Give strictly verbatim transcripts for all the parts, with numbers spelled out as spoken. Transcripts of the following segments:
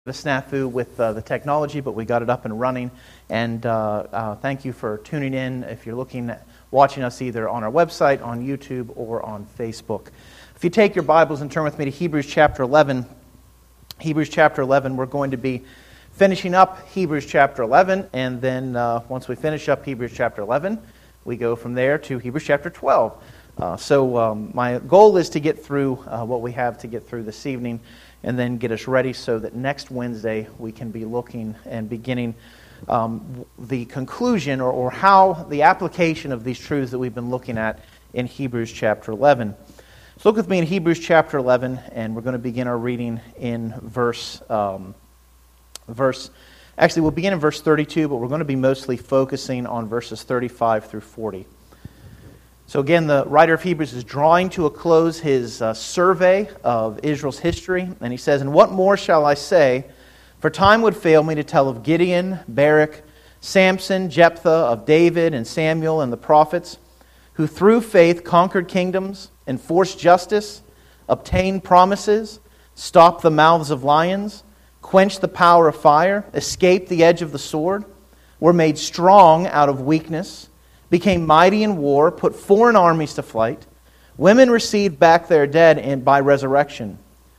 A snafu with uh, the technology, but we got it up and running. And uh, uh, thank you for tuning in. If you're looking at watching us either on our website, on YouTube, or on Facebook. If you take your Bibles and turn with me to Hebrews chapter eleven, Hebrews chapter eleven, we're going to be finishing up Hebrews chapter eleven, and then uh, once we finish up Hebrews chapter eleven, we go from there to Hebrews chapter twelve. Uh, so um, my goal is to get through uh, what we have to get through this evening, and then get us ready so that next Wednesday we can be looking and beginning um, the conclusion or, or how the application of these truths that we've been looking at in Hebrews chapter eleven. So look with me in Hebrews chapter eleven, and we're going to begin our reading in verse, um, verse, actually we'll begin in verse thirty-two, but we're going to be mostly focusing on verses thirty-five through forty. So again, the writer of Hebrews is drawing to a close his uh, survey of Israel's history, and he says, "And what more shall I say? For time would fail me to tell of Gideon, Barak, Samson, Jephthah, of David and Samuel and the prophets, who through faith conquered kingdoms, enforced justice, obtained promises, stopped the mouths of lions, quenched the power of fire, escaped the edge of the sword, were made strong out of weakness, became mighty in war, put foreign armies to flight. Women received back their dead by resurrection.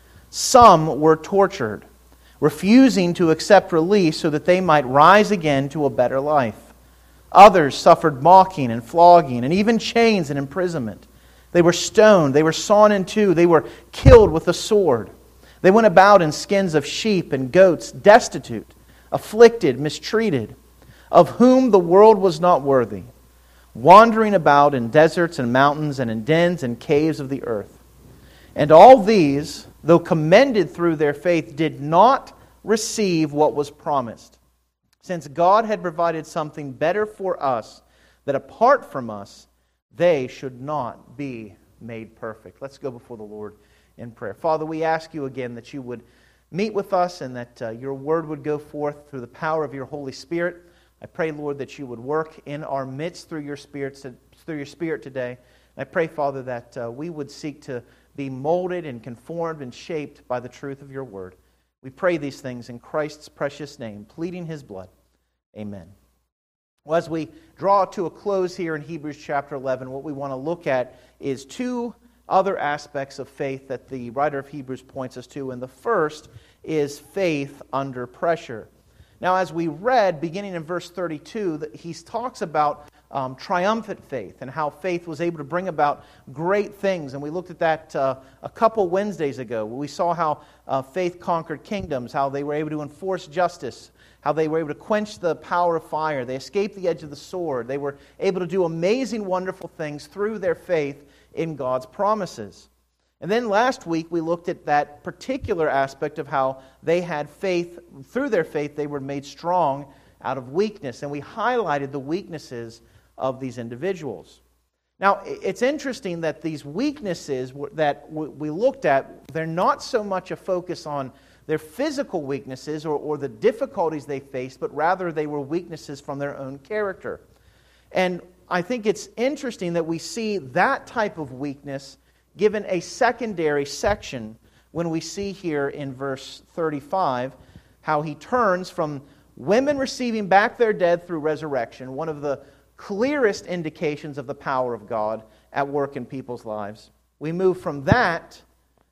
Some were tortured, refusing to accept release so that they might rise again to a better life. Others suffered mocking and flogging and even chains and imprisonment. They were stoned, they were sawn in two, they were killed with a sword. They went about in skins of sheep and goats, destitute, afflicted, mistreated, of whom the world was not worthy, wandering about in deserts and mountains and in dens and caves of the earth. And all these, though commended through their faith, did not receive what was promised, since God had provided something better for us, that apart from us, they should not be made perfect." Let's go before the Lord in prayer. Father, we ask you again that you would meet with us and that uh, your word would go forth through the power of your Holy Spirit. I pray, Lord, that you would work in our midst through your Spirit, through your Spirit today. And I pray, Father, that uh, we would seek to be molded and conformed and shaped by the truth of your word. We pray these things in Christ's precious name, pleading his blood. Amen. Well, as we draw to a close here in Hebrews chapter eleven, what we want to look at is two other aspects of faith that the writer of Hebrews points us to. And the first is faith under pressure. Now, as we read, beginning in verse thirty-two, that he talks about um, triumphant faith and how faith was able to bring about great things. And we looked at that uh, a couple Wednesdays ago. We saw how uh, faith conquered kingdoms, how they were able to enforce justice, how they were able to quench the power of fire. They escaped the edge of the sword. They were able to do amazing, wonderful things through their faith in God's promises. And then last week we looked at that particular aspect of how they had faith, through their faith they were made strong out of weakness. And we highlighted the weaknesses of these individuals. Now, it's interesting that these weaknesses that we looked at, they're not so much a focus on their physical weaknesses or, or the difficulties they faced, but rather they were weaknesses from their own character. And I think it's interesting that we see that type of weakness given a secondary section when we see here in verse thirty-five how he turns from women receiving back their dead through resurrection, one of the clearest indications of the power of God at work in people's lives. We move from that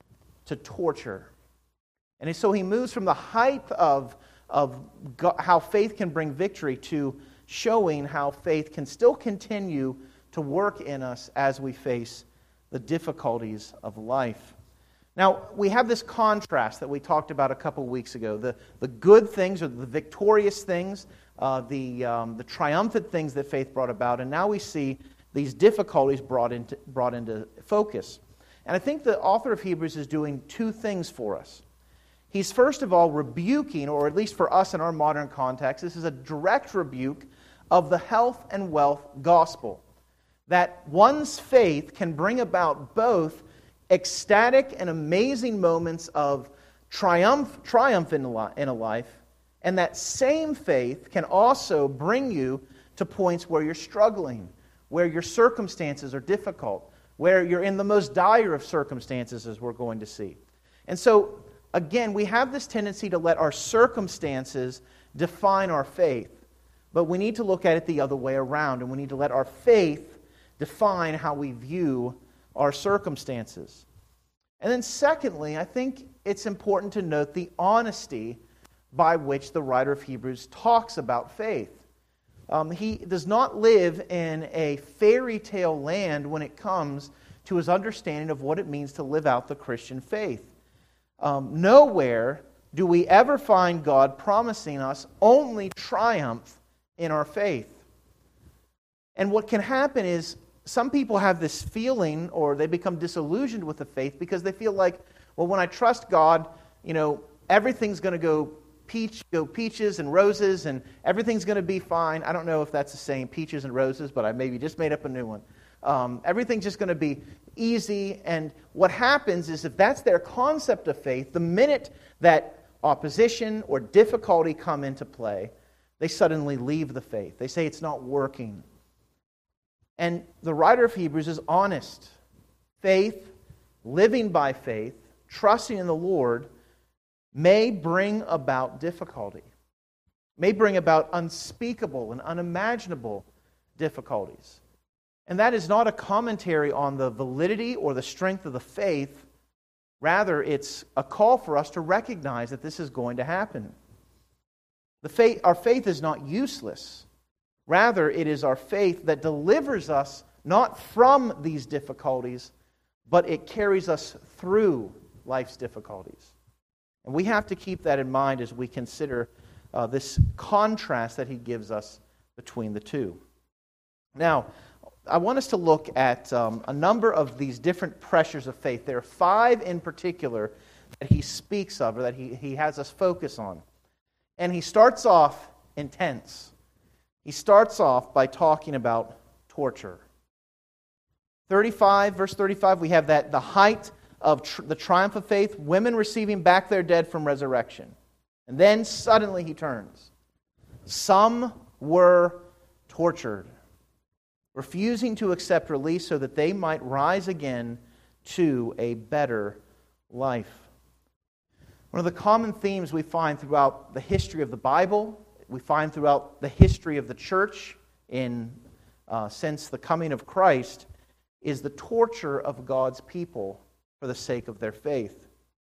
to torture. And so he moves from the height of, of God, how faith can bring victory, to showing how faith can still continue to work in us as we face the difficulties of life. Now, we have this contrast that we talked about a couple weeks ago. The, the good things, or the victorious things, uh, the, um, the triumphant things that faith brought about, and now we see these difficulties brought into, brought into focus. And I think the author of Hebrews is doing two things for us. He's first of all rebuking, or at least for us in our modern context, this is a direct rebuke of the health and wealth gospel. That one's faith can bring about both ecstatic and amazing moments of triumph, triumph in a life, and that same faith can also bring you to points where you're struggling, where your circumstances are difficult, where you're in the most dire of circumstances, as we're going to see. And so, again, we have this tendency to let our circumstances define our faith. But we need to look at it the other way around, and we need to let our faith define how we view our circumstances. And then secondly, I think it's important to note the honesty by which the writer of Hebrews talks about faith. Um, he does not live in a fairy tale land when it comes to his understanding of what it means to live out the Christian faith. Um, nowhere do we ever find God promising us only triumph in our faith. And what can happen is some people have this feeling, or they become disillusioned with the faith because they feel like, well, when I trust God, you know, everything's going to go peach, go peaches and roses, and everything's going to be fine. I don't know if that's the same, peaches and roses, but I maybe just made up a new one. Um, everything's just going to be easy, and what happens is if that's their concept of faith, the minute that opposition or difficulty come into play, they suddenly leave the faith. They say it's not working. And the writer of Hebrews is honest. Faith, living by faith, trusting in the Lord, may bring about difficulty, may bring about unspeakable and unimaginable difficulties. And that is not a commentary on the validity or the strength of the faith. Rather, it's a call for us to recognize that this is going to happen. The faith, our faith is not useless. Rather, it is our faith that delivers us not from these difficulties, but it carries us through life's difficulties. And we have to keep that in mind as we consider uh, this contrast that he gives us between the two. Now, I want us to look at um, a number of these different pressures of faith. There are five in particular that he speaks of, or that he, he has us focus on. And he starts off intense. He starts off by talking about torture. thirty-five, verse thirty-five, we have that the height of tr- the triumph of faith, women receiving back their dead from resurrection. And then suddenly he turns. Some were tortured, refusing to accept release so that they might rise again to a better life. One of the common themes we find throughout the history of the Bible, we find throughout the history of the church in uh, since the coming of Christ, is the torture of God's people for the sake of their faith.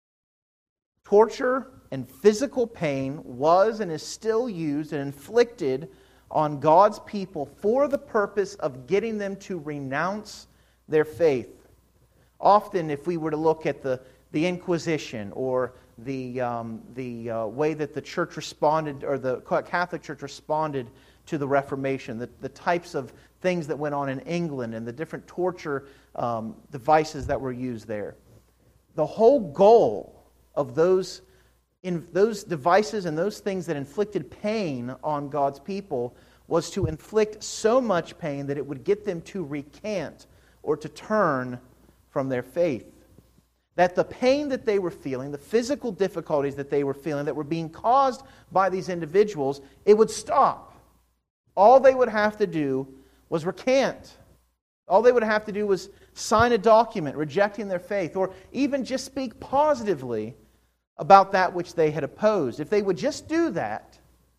Torture and physical pain was and is still used and inflicted on God's people for the purpose of getting them to renounce their faith. Often, if we were to look at the, the Inquisition or the, um, the uh, way that the church responded, or the Catholic Church responded to the Reformation, the, the types of things that went on in England and the different torture um, devices that were used there. The whole goal of those, in those devices and those things that inflicted pain on God's people was to inflict so much pain that it would get them to recant or to turn from their faith. That the pain that they were feeling, the physical difficulties that they were feeling that were being caused by these individuals, it would stop. All they would have to do was recant. All they would have to do was sign a document rejecting their faith, or even just speak positively about that which they had opposed. If they would just do that,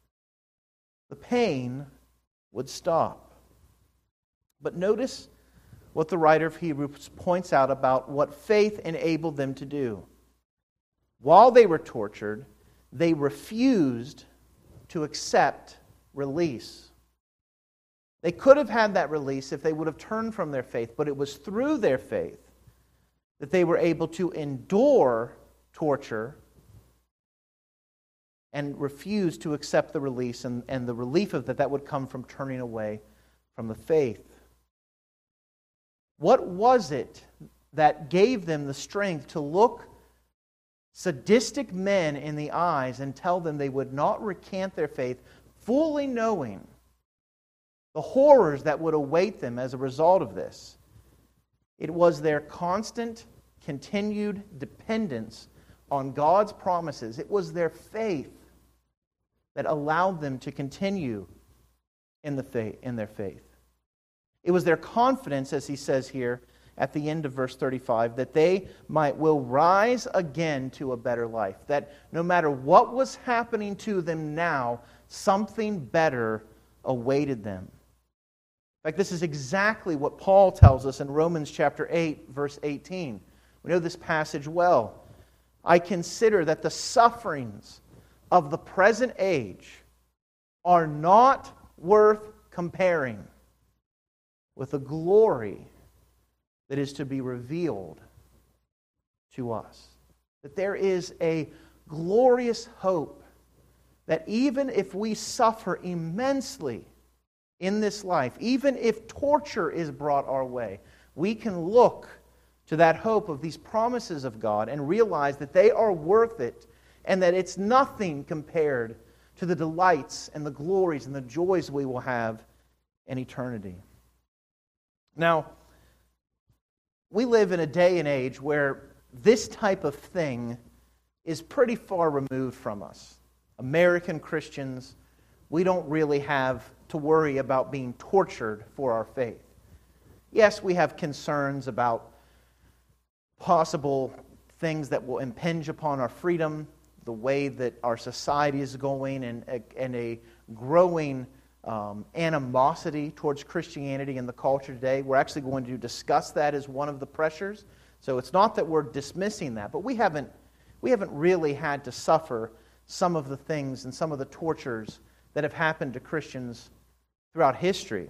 the pain would stop. But notice what the writer of Hebrews points out about what faith enabled them to do. While they were tortured, they refused to accept release. They could have had that release if they would have turned from their faith, but it was through their faith that they were able to endure torture and refuse to accept the release and, and the relief of that that would come from turning away from the faith. What was it that gave them the strength to look sadistic men in the eyes and tell them they would not recant their faith, fully knowing the horrors that would await them as a result of this? It was their constant, continued dependence on God's promises. It was their faith that allowed them to continue in the faith, in their faith. It was their confidence, as he says here, at the end of verse thirty-five, that they might will rise again to a better life. That no matter what was happening to them now, something better awaited them. In fact, this is exactly what Paul tells us in Romans chapter eight, verse eighteen. We know this passage well. I consider that the sufferings of the present age are not worth comparing with the glory that is to be revealed to us. That there is a glorious hope that even if we suffer immensely in this life, even if torture is brought our way, we can look to that hope of these promises of God and realize that they are worth it and that it's nothing compared to the delights and the glories and the joys we will have in eternity. Now, we live in a day and age where this type of thing is pretty far removed from us. American Christians, we don't really have to worry about being tortured for our faith. Yes, we have concerns about possible things that will impinge upon our freedom, the way that our society is going, and, and a growing um, animosity towards Christianity in the culture today. We're actually going to discuss that as one of the pressures. So it's not that we're dismissing that, but we haven't, we haven't really had to suffer some of the things and some of the tortures that have happened to Christians throughout history.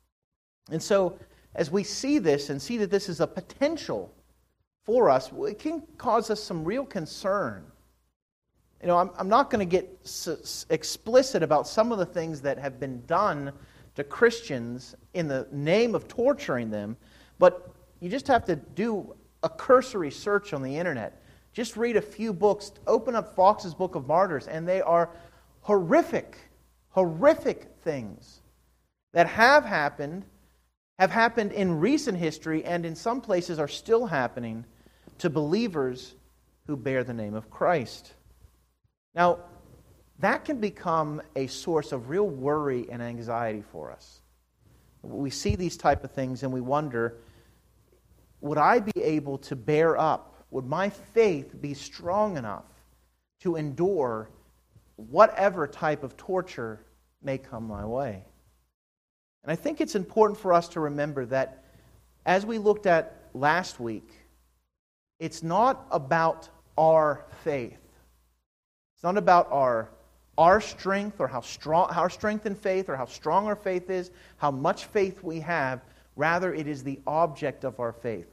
And so as we see this and see that this is a potential for us, it can cause us some real concern. You know, I'm, I'm not going to get s- explicit about some of the things that have been done to Christians in the name of torturing them, but you just have to do a cursory search on the internet. Just read a few books, open up Fox's Book of Martyrs, and they are horrific, horrific things that have happened, have happened in recent history, and in some places are still happening to believers who bear the name of Christ. Now, that can become a source of real worry and anxiety for us. We see these type of things and we wonder, would I be able to bear up? Would my faith be strong enough to endure whatever type of torture may come my way? And I think it's important for us to remember that as we looked at last week, it's not about our faith. It's not about our, our strength or how strong our strength in faith or how strong our faith is, how much faith we have. Rather, it is the object of our faith.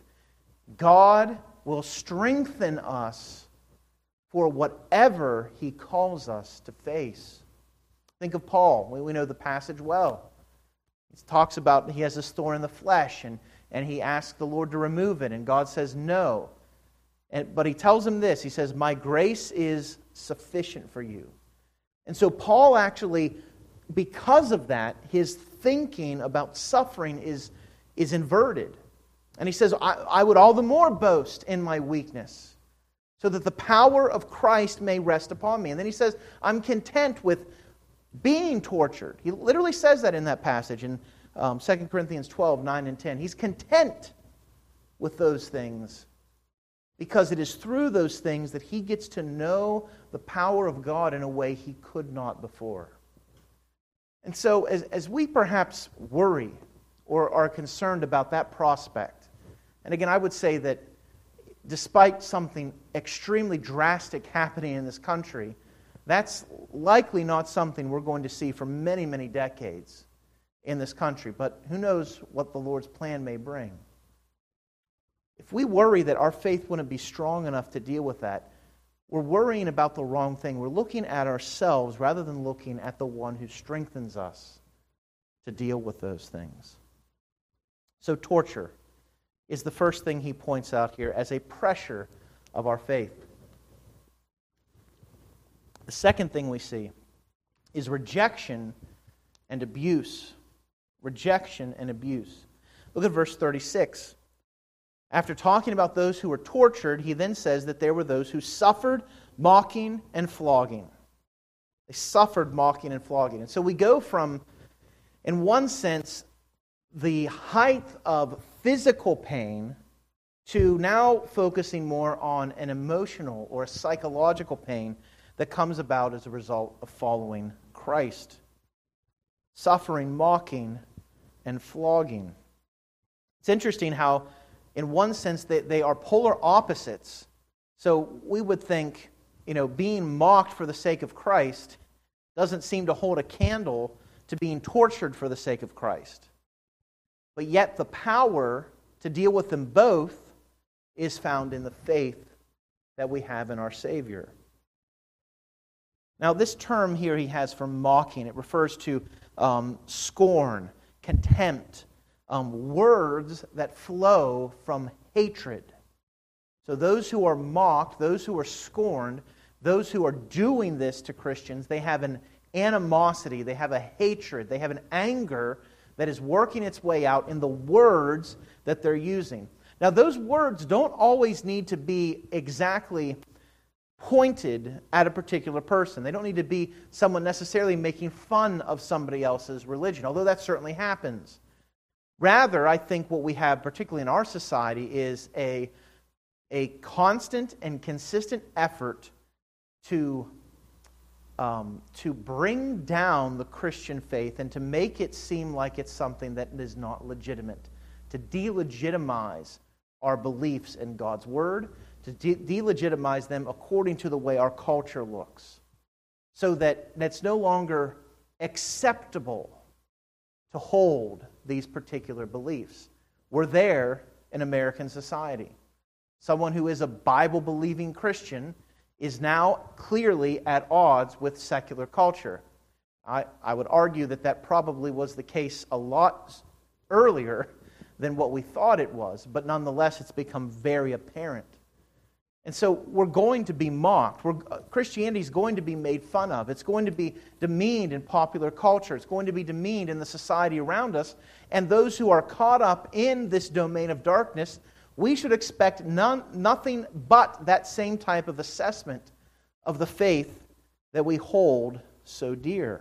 God will strengthen us for whatever He calls us to face. Think of Paul. We, we know the passage well. He talks about he has this thorn in the flesh, and, and he asks the Lord to remove it, and God says no. And, but he tells him this. He says, my grace is sufficient for you. And so Paul actually, because of that, his thinking about suffering is, is inverted. And he says, I, I would all the more boast in my weakness, so that the power of Christ may rest upon me. And then he says, I'm content with being tortured. He literally says that in that passage in um, Second Corinthians twelve, nine and ten. He's content with those things because it is through those things that he gets to know the power of God in a way he could not before. And so as, as we perhaps worry or are concerned about that prospect, and again, I would say that despite something extremely drastic happening in this country, that's likely not something we're going to see for many, many decades in this country. But who knows what the Lord's plan may bring. If we worry that our faith wouldn't be strong enough to deal with that, we're worrying about the wrong thing. We're looking at ourselves rather than looking at the one who strengthens us to deal with those things. So torture is the first thing he points out here as a pressure of our faith. The second thing we see is rejection and abuse. Rejection and abuse. Look at verse thirty-six. After talking about those who were tortured, he then says that there were those who suffered mocking and flogging. They suffered mocking and flogging. And so we go from, in one sense, the height of physical pain to now focusing more on an emotional or a psychological pain that comes about as a result of following Christ. Suffering, mocking, and flogging. It's interesting how, in one sense, they, they are polar opposites. So we would think, you know, being mocked for the sake of Christ doesn't seem to hold a candle to being tortured for the sake of Christ. But yet the power to deal with them both is found in the faith that we have in our Savior. Now, this term here he has for mocking, it refers to um, scorn, contempt, um, words that flow from hatred. So those who are mocked, those who are scorned, those who are doing this to Christians, they have an animosity, they have a hatred, they have an anger that is working its way out in the words that they're using. Now, those words don't always need to be exactly pointed at a particular person. They don't need to be someone necessarily making fun of somebody else's religion, although that certainly happens. Rather, I think what we have, particularly in our society, is a, a constant and consistent effort to, um, to bring down the Christian faith and to make it seem like it's something that is not legitimate, to delegitimize our beliefs in God's Word, to de- delegitimize them according to the way our culture looks, so that it's no longer acceptable to hold these particular beliefs. We're there in American society. Someone who is a Bible-believing Christian is now clearly at odds with secular culture. I, I would argue that that probably was the case a lot earlier than what we thought it was, but nonetheless it's become very apparent. And so we're going to be mocked. We're, uh, Christianity is going to be made fun of. It's going to be demeaned in popular culture. It's going to be demeaned in the society around us. And those who are caught up in this domain of darkness, we should expect none, nothing but that same type of assessment of the faith that we hold so dear.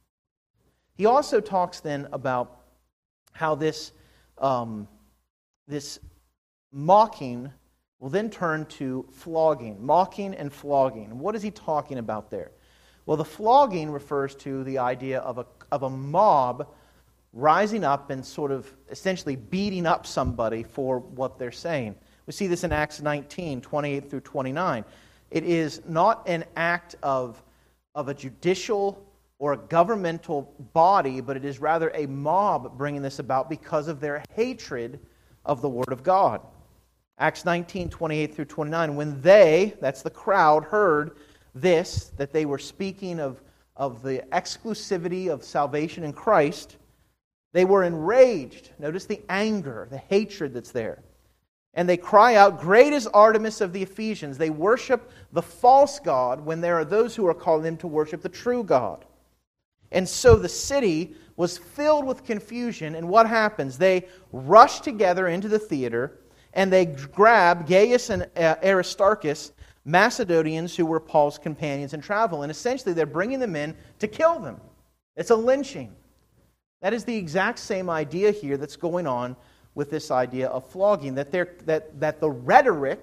He also talks then about how this, um, this mocking will then turn to flogging, mocking and flogging. What is he talking about there? Well, the flogging refers to the idea of a, of a mob rising up and sort of essentially beating up somebody for what they're saying. We see this in Acts nineteen, twenty-eight through twenty-nine. It is not an act of, of a judicial or a governmental body, but it is rather a mob bringing this about because of their hatred of the Word of God. Acts nineteen, twenty-eight through twenty-nine, when they, that's the crowd, heard this, that they were speaking of, of the exclusivity of salvation in Christ, they were enraged. Notice the anger, the hatred that's there. And they cry out, "Great is Artemis of the Ephesians." They worship the false god when there are those who are calling them to worship the true God. And so the city was filled with confusion, and what happens? They rush together into the theater, and they grab Gaius and Aristarchus, Macedonians who were Paul's companions in travel. And essentially they're bringing them in to kill them. It's a lynching. That is the exact same idea here that's going on with this idea of flogging. That, that, that the rhetoric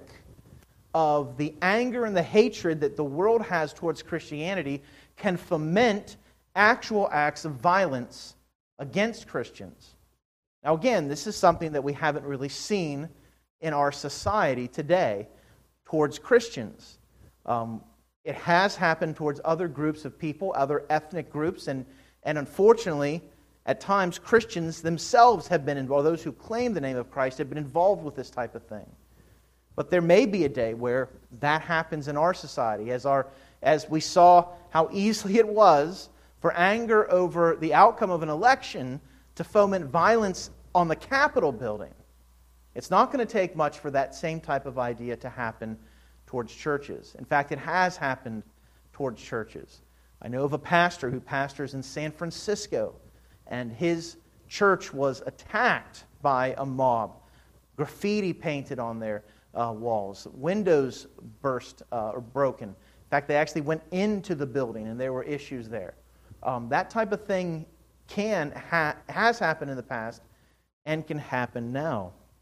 of the anger and the hatred that the world has towards Christianity can foment actual acts of violence against Christians. Now again, this is something that we haven't really seen in our society today towards Christians. Um, it has happened towards other groups of people, other ethnic groups, and, and unfortunately, at times Christians themselves have been involved, those who claim the name of Christ have been involved with this type of thing. But there may be a day where that happens in our society, as, our, as we saw how easily it was for anger over the outcome of an election to foment violence on the Capitol building. It's not going to take much for that same type of idea to happen towards churches. In fact, it has happened towards churches. I know of a pastor who pastors in San Francisco, and his church was attacked by a mob. Graffiti painted on their uh, walls. Windows burst uh, or broken. In fact, they actually went into the building, and there were issues there. Um, that type of thing can ha- has happened in the past and can happen now.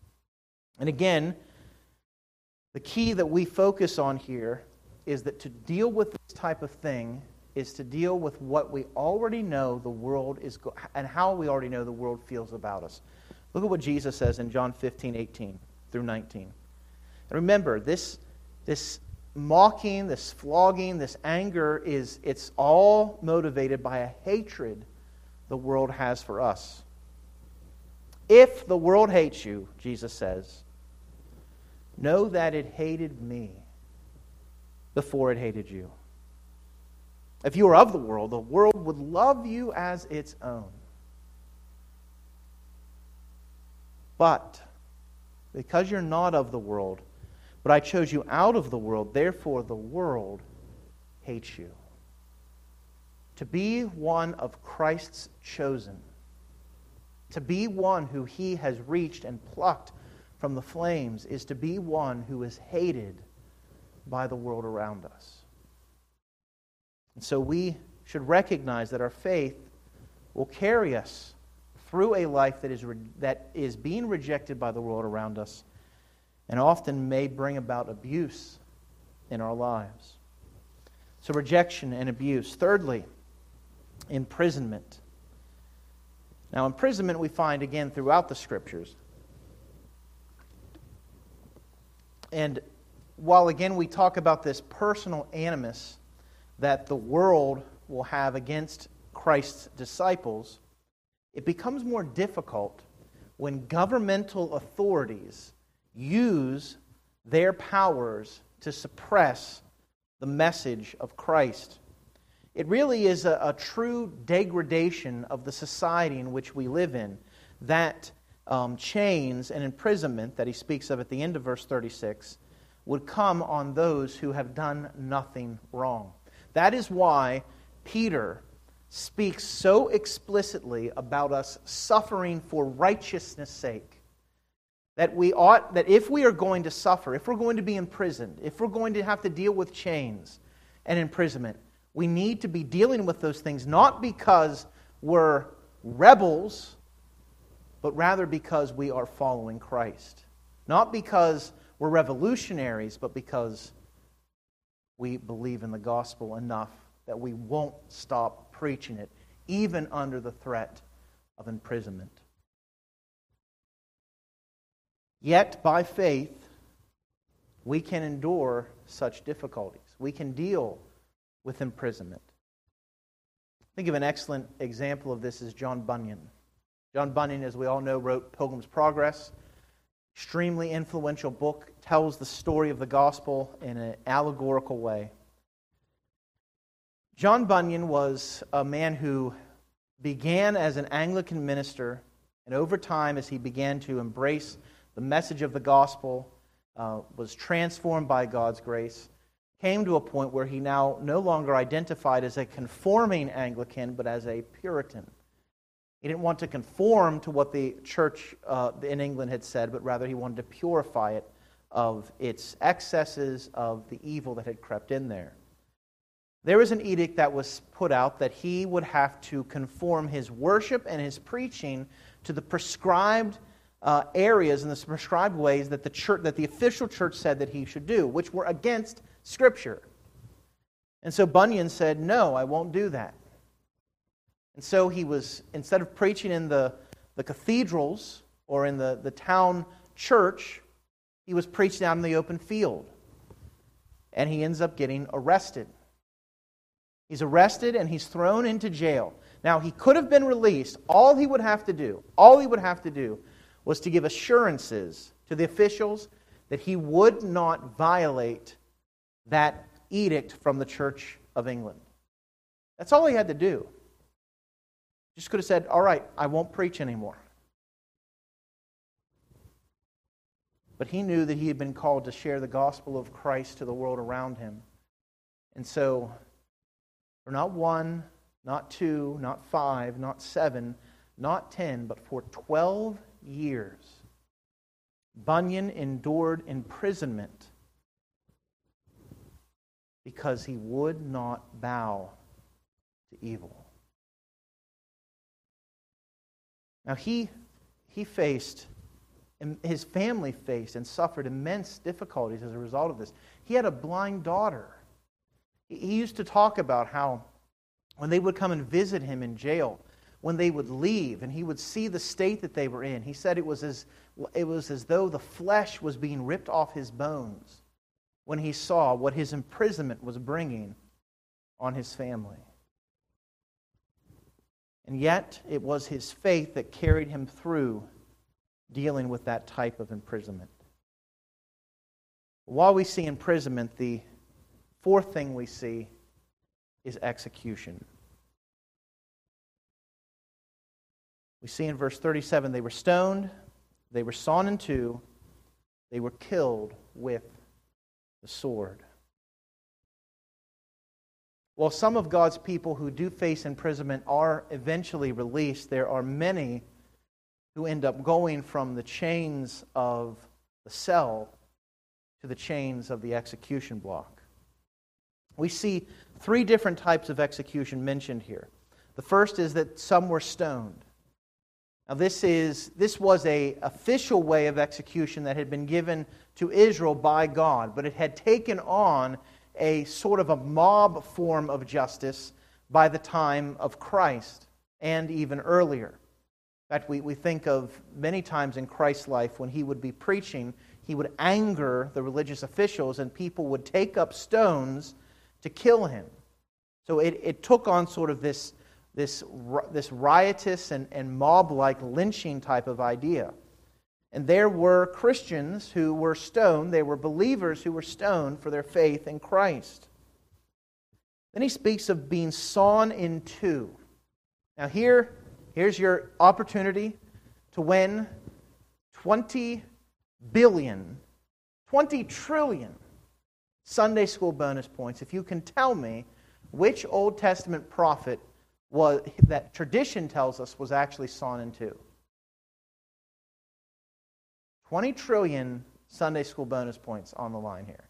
And again, the key that we focus on here is that to deal with this type of thing is to deal with what we already know the world is, go- and how we already know the world feels about us. Look at what Jesus says in John fifteen, eighteen through nineteen. And remember, this, this mocking, this flogging, this anger, is it's all motivated by a hatred the world has for us. If the world hates you, Jesus says, know that it hated me before it hated you. If you were of the world, the world would love you as its own. But because you're not of the world, but I chose you out of the world, therefore the world hates you. To be one of Christ's chosen, to be one who He has reached and plucked from the flames, is to be one who is hated by the world around us. And so we should recognize that our faith will carry us through a life that is re- that is being rejected by the world around us, and often may bring about abuse in our lives. So rejection and abuse. Thirdly, imprisonment. Now, imprisonment we find again throughout the Scriptures. And while again we talk about this personal animus that the world will have against Christ's disciples, it becomes more difficult when governmental authorities use their powers to suppress the message of Christ. It really is a, a true degradation of the society in which we live in, that um, chains and imprisonment that he speaks of at the end of verse thirty-six would come on those who have done nothing wrong. That is why Peter speaks so explicitly about us suffering for righteousness' sake. That we ought, that if we are going to suffer, if we're going to be imprisoned, if we're going to have to deal with chains and imprisonment, we need to be dealing with those things not because we're rebels, but rather because we are following Christ. Not because we're revolutionaries, but because we believe in the gospel enough that we won't stop preaching it, even under the threat of imprisonment. Yet, by faith, we can endure such difficulties. We can deal with imprisonment. I think of an excellent example of this is John Bunyan. John Bunyan, as we all know, wrote Pilgrim's Progress. Extremely influential book, tells the story of the gospel in an allegorical way. John Bunyan was a man who began as an Anglican minister, and over time, as he began to embrace the message of the gospel, uh, was transformed by God's grace, came to a point where he now no longer identified as a conforming Anglican, but as a Puritan. He didn't want to conform to what the church uh, in England had said, but rather he wanted to purify it of its excesses, of the evil that had crept in there. There was an edict that was put out that he would have to conform his worship and his preaching to the prescribed uh, areas and the prescribed ways that the church, that the official church said that he should do, which were against Scripture. And so Bunyan said, "No, I won't do that." And so he was, instead of preaching in the, the cathedrals or in the, the town church, he was preaching out in the open field. And he ends up getting arrested. He's arrested and he's thrown into jail. Now, he could have been released. All he would have to do, all he would have to do was to give assurances to the officials that he would not violate that edict from the Church of England. That's all he had to do. Just could have said, "All right, I won't preach anymore." But he knew that he had been called to share the gospel of Christ to the world around him. And so, for not one, not two, not five, not seven, not ten, but for twelve years, Bunyan endured imprisonment because he would not bow to evil. Now, he, he faced his family faced and suffered immense difficulties as a result of this. He had a blind daughter. He used to talk about how when they would come and visit him in jail, when they would leave and he would see the state that they were in, he said it was as, it was as though the flesh was being ripped off his bones when he saw what his imprisonment was bringing on his family. And yet, it was his faith that carried him through dealing with that type of imprisonment. While we see imprisonment, the fourth thing we see is execution. We see in verse thirty-seven, they were stoned, they were sawn in two, they were killed with the sword. While some of God's people who do face imprisonment are eventually released, there are many who end up going from the chains of the cell to the chains of the execution block. We see three different types of execution mentioned here. The first is that some were stoned. Now this is this was an official way of execution that had been given to Israel by God, but it had taken on a sort of a mob form of justice by the time of Christ and even earlier. In fact, we, we think of many times in Christ's life when he would be preaching, he would anger the religious officials and people would take up stones to kill him. So it, it took on sort of this, this, this riotous and, and mob-like lynching type of idea. And there were Christians who were stoned. They were believers who were stoned for their faith in Christ. Then he speaks of being sawn in two. Now here, here's your opportunity to win twenty billion, twenty trillion Sunday school bonus points if you can tell me which Old Testament prophet was that tradition tells us was actually sawn in two. twenty trillion Sunday school bonus points on the line here.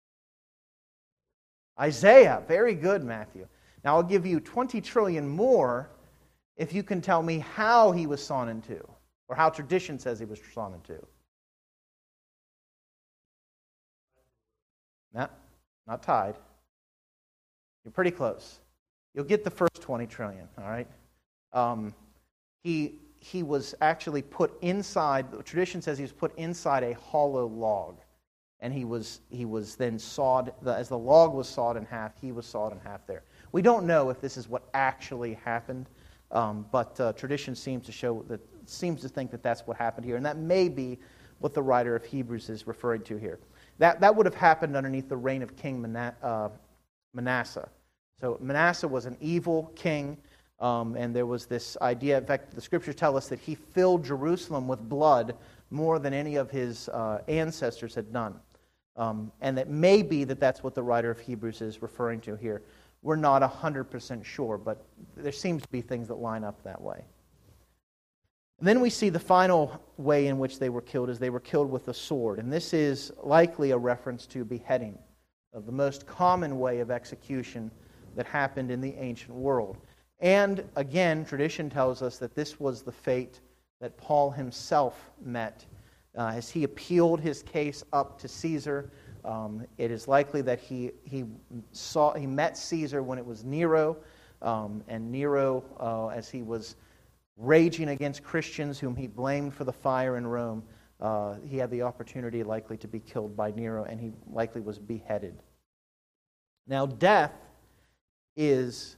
Isaiah, very good, Matthew. Now I'll give you twenty trillion more if you can tell me how he was sawn in two, or how tradition says he was sawn in two. No, not tied. You're pretty close. You'll get the first twenty trillion, all right? Um, he... He was actually put inside, the tradition says he was put inside a hollow log. And he was he was then sawed, as the log was sawed in half, he was sawed in half there. We don't know if this is what actually happened, um, but uh, tradition seems to show that, seems to think that that's what happened here. And that may be what the writer of Hebrews is referring to here. That, that would have happened underneath the reign of King Manasseh. So Manasseh was an evil king. Um, and there was this idea, in fact, the Scriptures tell us that he filled Jerusalem with blood more than any of his uh, ancestors had done. Um, and that may be that that's what the writer of Hebrews is referring to here. We're not one hundred percent sure, but there seems to be things that line up that way. And then we see the final way in which they were killed is they were killed with a sword. And this is likely a reference to beheading, of the most common way of execution that happened in the ancient world. And again, tradition tells us that this was the fate that Paul himself met uh, as he appealed his case up to Caesar. Um, it is likely that he he saw he met Caesar when it was Nero, um, and Nero, uh, as he was raging against Christians whom he blamed for the fire in Rome, uh, he had the opportunity likely to be killed by Nero, and he likely was beheaded. Now, death is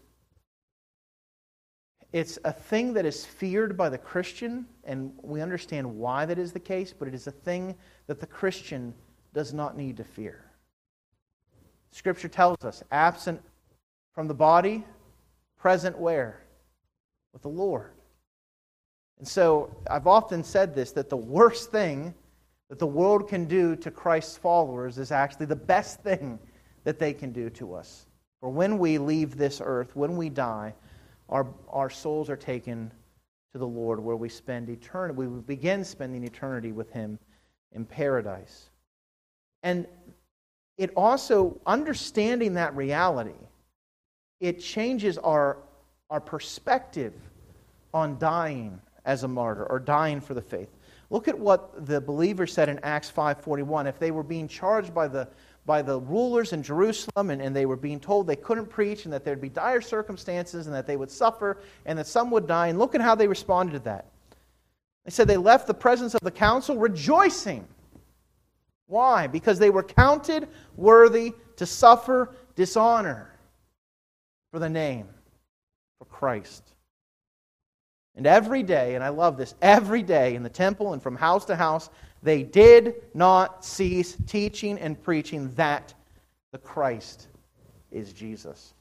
It's a thing that is feared by the Christian, and we understand why that is the case, but it is a thing that the Christian does not need to fear. Scripture tells us, absent from the body, present where? With the Lord. And so, I've often said this, that the worst thing that the world can do to Christ's followers is actually the best thing that they can do to us. For when we leave this earth, when we die, Our, our souls are taken to the Lord, where we spend eternity. We begin spending eternity with Him in paradise. And it also, understanding that reality, it changes our, our perspective on dying as a martyr, or dying for the faith. Look at what the believers said in Acts five forty-one. If they were being charged by the by the rulers in Jerusalem, and, and they were being told they couldn't preach, and that there'd be dire circumstances, and that they would suffer, and that some would die, and look at how they responded to that. They said they left the presence of the council rejoicing. Why? Because they were counted worthy to suffer dishonor for the name, for Christ. And every day, and I love this, every day in the temple and from house to house, they did not cease teaching and preaching that the Christ is Jesus.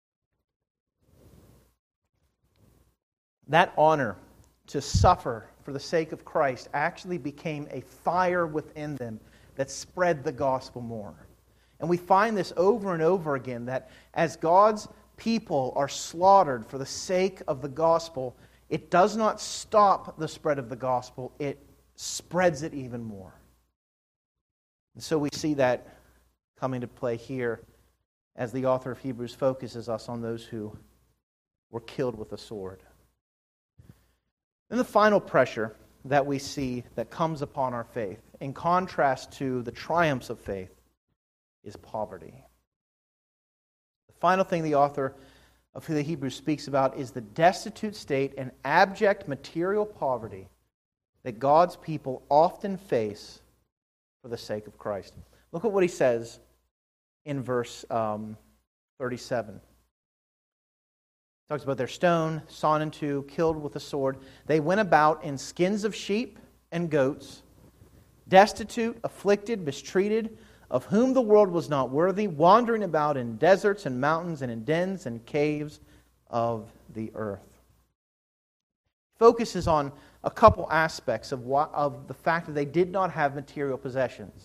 That honor to suffer for the sake of Christ actually became a fire within them that spread the gospel more. And we find this over and over again, that as God's people are slaughtered for the sake of the gospel, it does not stop the spread of the gospel, it spreads it even more. And so we see that coming to play here as the author of Hebrews focuses us on those who were killed with a sword. And the final pressure that we see that comes upon our faith, in contrast to the triumphs of faith, is poverty. The final thing the author of the Hebrews speaks about is the destitute state and abject material poverty that God's people often face for the sake of Christ. Look at what he says in verse um, thirty-seven. He talks about their stone, sawn in two, killed with a sword. They went about in skins of sheep and goats, destitute, afflicted, mistreated, of whom the world was not worthy, wandering about in deserts and mountains and in dens and caves of the earth. Focuses on a couple aspects of what, of the fact that they did not have material possessions.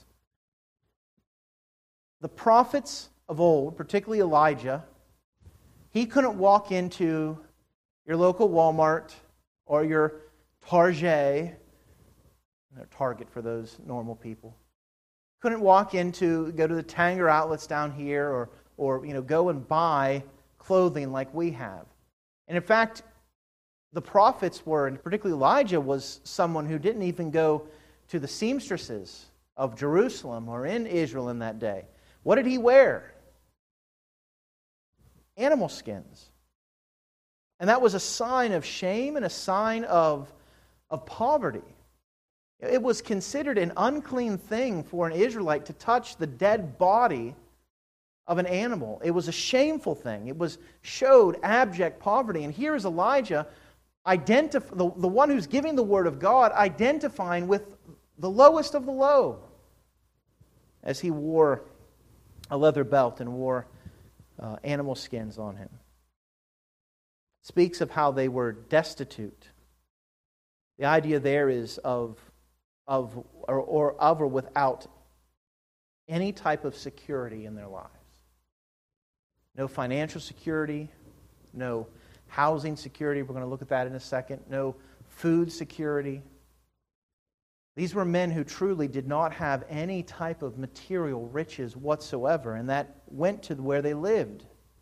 The prophets of old, particularly Elijah, he couldn't walk into your local Walmart or your Target, or Target for those normal people. Couldn't walk into, go to the Tanger outlets down here, or, or you know, go and buy clothing like we have. And in fact, the prophets were, and particularly Elijah, was someone who didn't even go to the seamstresses of Jerusalem or in Israel in that day. What did he wear? Animal skins. And that was a sign of shame and a sign of, of poverty. It was considered an unclean thing for an Israelite to touch the dead body of an animal. It was a shameful thing. It was showed abject poverty. And here is Elijah, identif- the, the one who's giving the word of God, identifying with the lowest of the low, as he wore a leather belt and wore uh, animal skins on him. Speaks of how they were destitute. The idea there is of Of or, or of or without any type of security in their lives. No financial security, no housing security. We're going to look at that in a second. No food security. These were men who truly did not have any type of material riches whatsoever, and that went to where they lived.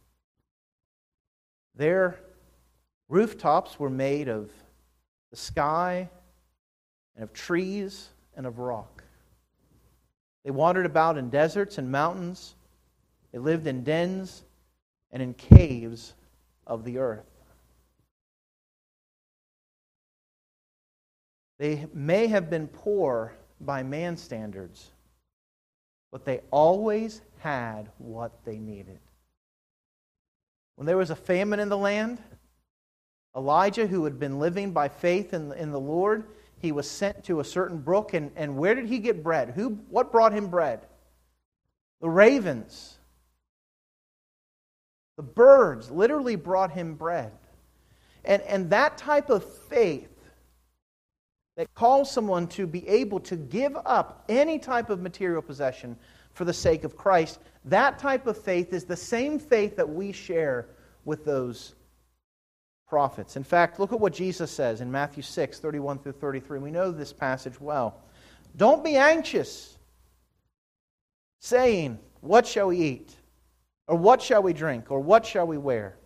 Their rooftops were made of the sky and of trees and of rock. They wandered about in deserts and mountains. They lived in dens and in caves of the earth. They may have been poor by man's standards, but they always had what they needed. When there was a famine in the land, Elijah, who had been living by faith in, in the Lord, he was sent to a certain brook, and, and where did he get bread? Who? What brought him bread? The ravens. The birds literally brought him bread. And, and that type of faith that calls someone to be able to give up any type of material possession for the sake of Christ, that type of faith is the same faith that we share with those prophets. In fact, look at what Jesus says in Matthew six, thirty-one through thirty-three. We know this passage well. Don't be anxious, saying, what shall we eat? Or what shall we drink? Or what shall we wear?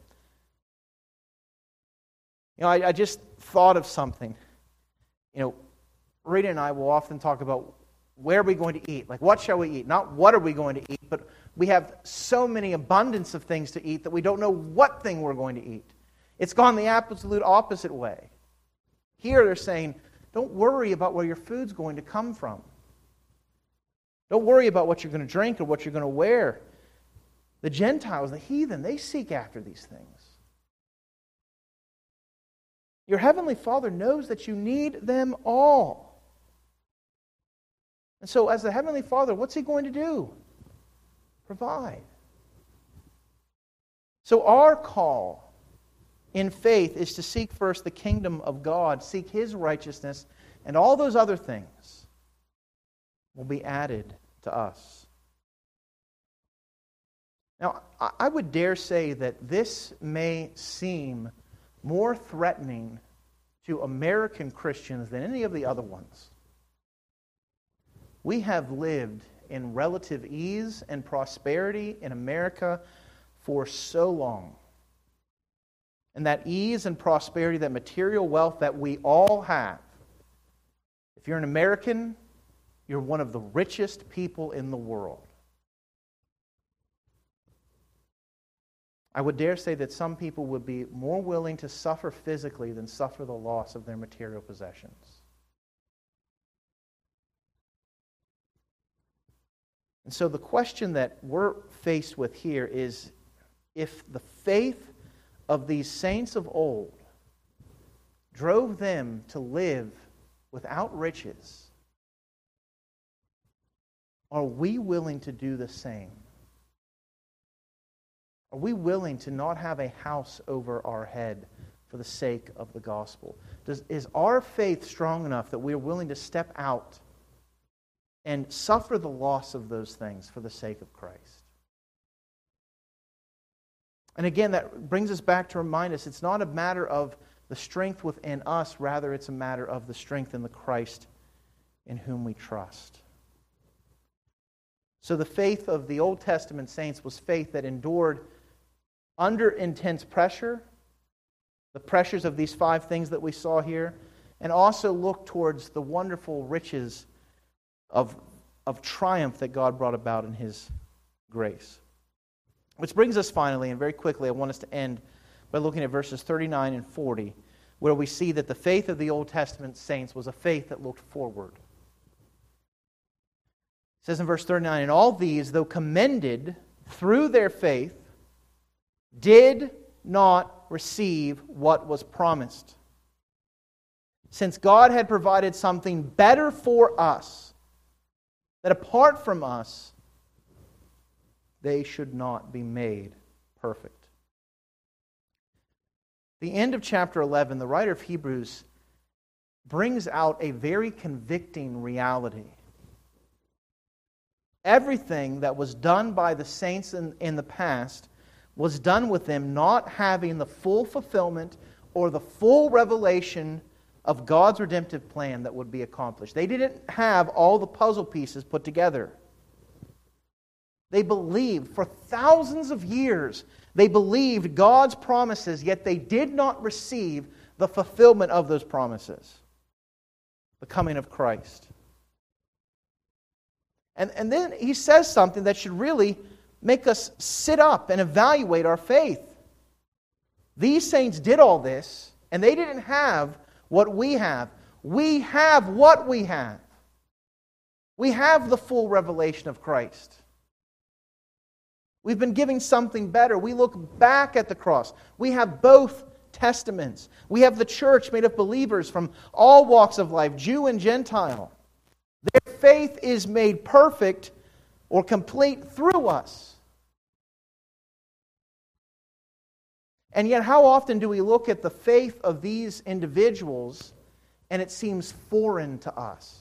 You know, I, I just thought of something. You know, Rita and I will often talk about where are we going to eat? Like, what shall we eat? Not what are we going to eat, but we have so many abundance of things to eat that we don't know what thing we're going to eat. It's gone the absolute opposite way. Here they're saying, don't worry about where your food's going to come from. Don't worry about what you're going to drink or what you're going to wear. The Gentiles, the heathen, they seek after these things. Your heavenly Father knows that you need them all. And so as the Heavenly Father, what's He going to do? Provide. So our call in faith is to seek first the kingdom of God, seek His righteousness, and all those other things will be added to us. Now, I would dare say that this may seem more threatening to American Christians than any of the other ones. We have lived in relative ease and prosperity in America for so long. And that ease and prosperity, that material wealth that we all have, if you're an American, you're one of the richest people in the world. I would dare say that some people would be more willing to suffer physically than suffer the loss of their material possessions. And so the question that we're faced with here is, if the faith of these saints of old drove them to live without riches, are we willing to do the same? Are we willing to not have a house over our head for the sake of the gospel? Does, is our faith strong enough that we are willing to step out and suffer the loss of those things for the sake of Christ? And again, that brings us back to remind us, it's not a matter of the strength within us, rather it's a matter of the strength in the Christ in whom we trust. So the faith of the Old Testament saints was faith that endured under intense pressure, the pressures of these five things that we saw here, and also looked towards the wonderful riches of, of triumph that God brought about in His grace. Which brings us finally, and very quickly, I want us to end by looking at verses thirty-nine and forty, where we see that the faith of the Old Testament saints was a faith that looked forward. It says in verse thirty-nine, "And all these, though commended through their faith, did not receive what was promised, since God had provided something better for us, that apart from us, they should not be made perfect." The end of chapter eleven, the writer of Hebrews brings out a very convicting reality. Everything that was done by the saints in, in the past was done with them not having the full fulfillment or the full revelation of God's redemptive plan that would be accomplished. They didn't have all the puzzle pieces put together. They believed for thousands of years, they believed God's promises, yet they did not receive the fulfillment of those promises. The coming of Christ. And, and then he says something that should really make us sit up and evaluate our faith. These saints did all this, and they didn't have what we have. We have what we have. We have the full revelation of Christ. We've been given something better. We look back at the cross. We have both testaments. We have the church made of believers from all walks of life, Jew and Gentile. Their faith is made perfect or complete through us. And yet, how often do we look at the faith of these individuals and it seems foreign to us?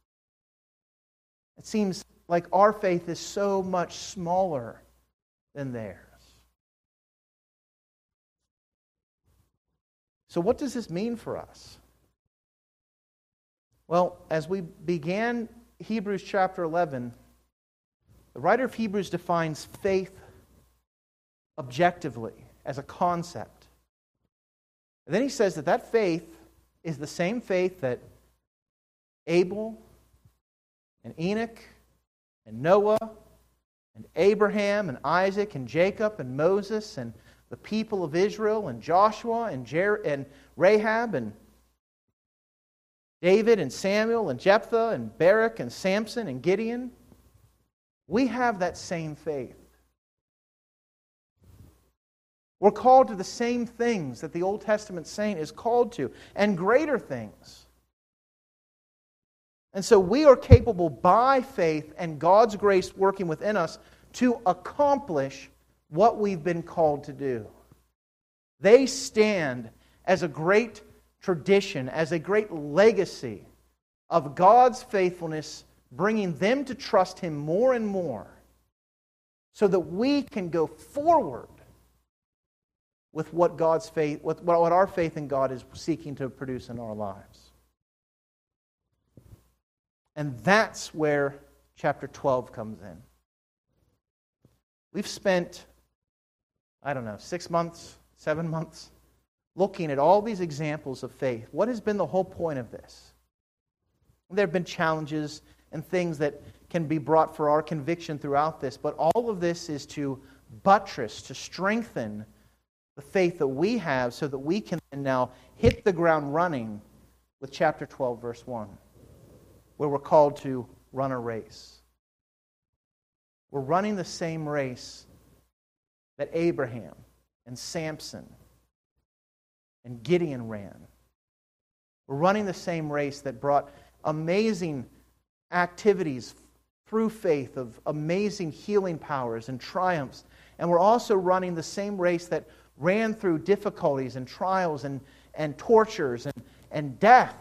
It seems like our faith is so much smaller than theirs. So what does this mean for us? Well, as we began Hebrews chapter eleven, the writer of Hebrews defines faith objectively as a concept. And then he says that that faith is the same faith that Abel and Enoch and Noah and Abraham and Isaac and Jacob and Moses and the people of Israel and Joshua and, Jer- and Rahab and David and Samuel and Jephthah and Barak and Samson and Gideon. We have that same faith. We're called to the same things that the Old Testament saint is called to, and greater things. And so we are capable by faith and God's grace working within us to accomplish what we've been called to do. They stand as a great tradition, as a great legacy of God's faithfulness, bringing them to trust Him more and more so that we can go forward with what God's faith, with what our faith in God is seeking to produce in our lives. And that's where chapter twelve comes in. We've spent, I don't know, six months, seven months, looking at all these examples of faith. What has been the whole point of this? There have been challenges and things that can be brought for our conviction throughout this, but all of this is to buttress, to strengthen the faith that we have so that we can now hit the ground running with chapter twelve, verse one, where we're called to run a race. We're running the same race that Abraham and Samson and Gideon ran. We're running the same race that brought amazing activities through faith of amazing healing powers and triumphs. And we're also running the same race that ran through difficulties and trials and, and tortures and, and death.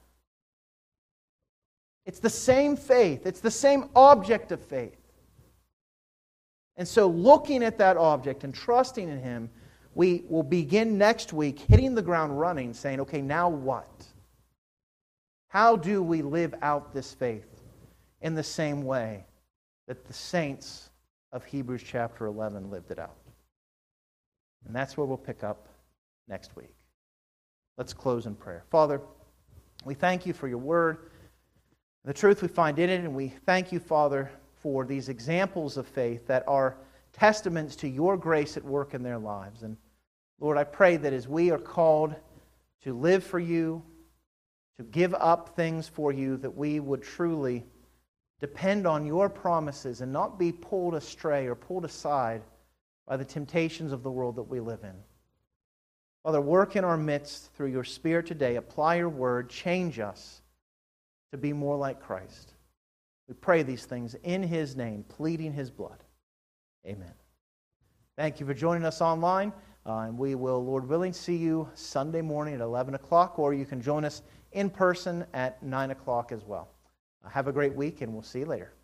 It's the same faith. It's the same object of faith. And so looking at that object and trusting in Him, we will begin next week hitting the ground running, saying, okay, now what? How do we live out this faith in the same way that the saints of Hebrews chapter eleven lived it out? And that's where we'll pick up next week. Let's close in prayer. Father, we thank You for Your word, the truth we find in it, and we thank You, Father, for these examples of faith that are testaments to Your grace at work in their lives. And Lord, I pray that as we are called to live for You, to give up things for You, that we would truly depend on Your promises and not be pulled astray or pulled aside by the temptations of the world that we live in. Father, work in our midst through Your Spirit today. Apply Your word. Change us to be more like Christ. We pray these things in His name, pleading His blood. Amen. Thank you for joining us online. Uh, and we will, Lord willing, see you Sunday morning at eleven o'clock, or you can join us in person at nine o'clock as well. Uh, have a great week, and we'll see you later.